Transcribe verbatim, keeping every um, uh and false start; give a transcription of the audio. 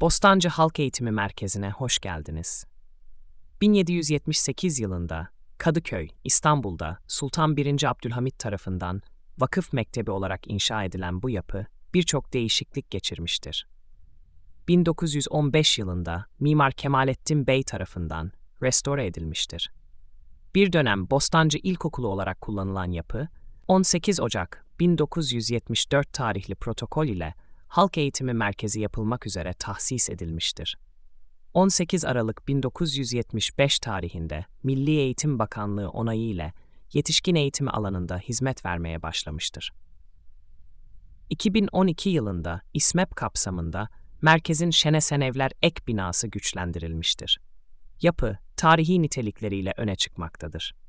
Bostancı Halk Eğitimi Merkezi'ne hoş geldiniz. bin yedi yüz yetmiş sekiz yılında Kadıköy, İstanbul'da Sultan birinci. Abdülhamit tarafından vakıf mektebi olarak inşa edilen bu yapı birçok değişiklik geçirmiştir. bin dokuz yüz on beş yılında Mimar Kemalettin Bey tarafından restore edilmiştir. Bir dönem Bostancı İlkokulu olarak kullanılan yapı, on sekiz Ocak bin dokuz yüz yetmiş dört tarihli protokol ile Halk Eğitimi Merkezi yapılmak üzere tahsis edilmiştir. on sekiz Aralık bin dokuz yüz yetmiş beş tarihinde Milli Eğitim Bakanlığı onayı ile yetişkin eğitimi alanında hizmet vermeye başlamıştır. iki bin on iki yılında İSMEP kapsamında merkezin Şenesenevler ek binası güçlendirilmiştir. Yapı, tarihi nitelikleriyle öne çıkmaktadır.